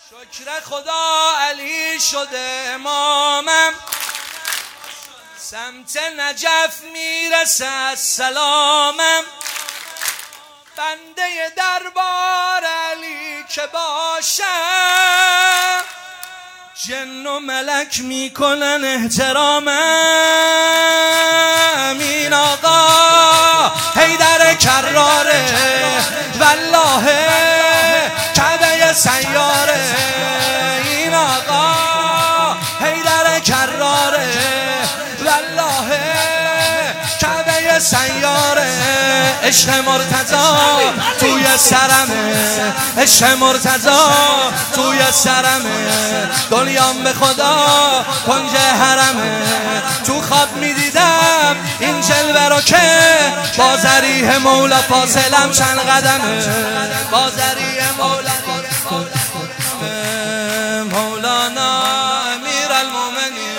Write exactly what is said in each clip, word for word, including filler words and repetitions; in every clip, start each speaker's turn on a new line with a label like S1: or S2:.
S1: شکر خدا علی شده امامم، سمت نجف میرسه سلامم. بنده دربار علی که باشم، جن و ملک میکنن احترامم. این آقا حیدر کراره، والله کعبه سیاره. این آقا حیدر کراره، والله کعبه سیاره. عشق مرتضی توی سرمه، عشق مرتضی توی سرمه. دنیام به خدا کنج حرمه، تو خواب میدیدم این جلوه رو که با ذریح مولا فاصلم چند قدمه. با ذریح مولا مولانا امیر المومنین.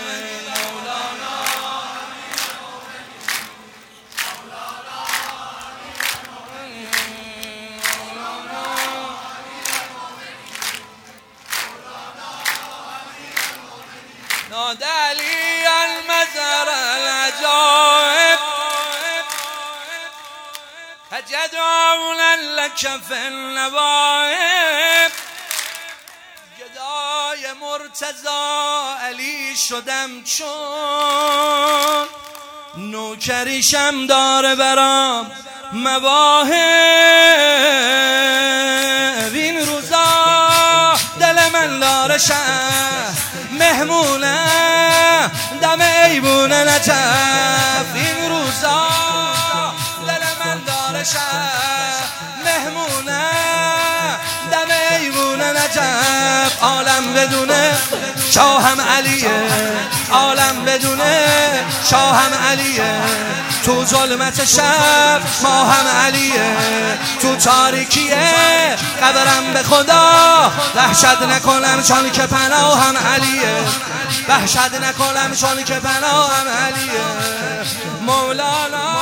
S1: نادى علي المزر العجائب، فجدعونا لك في النوائب. گدای مرتضی علی شدم چون نوکریشم داره برام مواهب. این روزا دل من داره شهر مهمونه، دم ایبون نجف. این روزا دل من داره شهر مهمونه، دم ایبون نجف. عالم بدونه شاهم علیه، عالم بدونه شاهم علیه. تو ظلمت شب ماهم علیه، تو تاریکیه قبرم به خدا وحشت نکنم چون که پناهم علیه. وحشت نکنم چون که پناهم علیه. مولانا